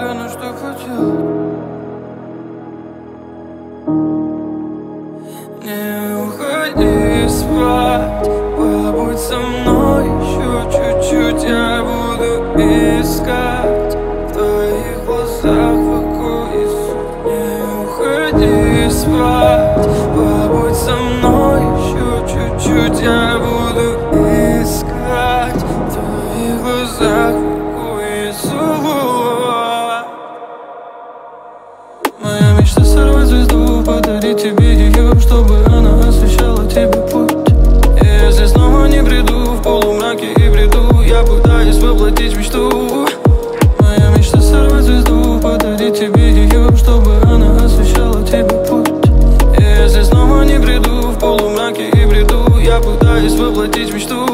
наверное, что хотел. Не уходи спать, побудь со мной еще чуть-чуть. Я буду искать в твоих глазах покой. Не уходи спать, побудь со мной еще чуть-чуть. Я буду искать в твоих глазах покой и слова. Моя мечта сорвать звезду, подарить тебе ее, чтобы она освещала тебе путь. И если снова не приду в полумраке и бреду, я пытаюсь воплотить мечту. Моя мечта сорвать звезду, подарить тебе ее, чтобы она освещала тебе путь. И если снова не приду в полумраке и бреду, я пытаюсь воплотить мечту.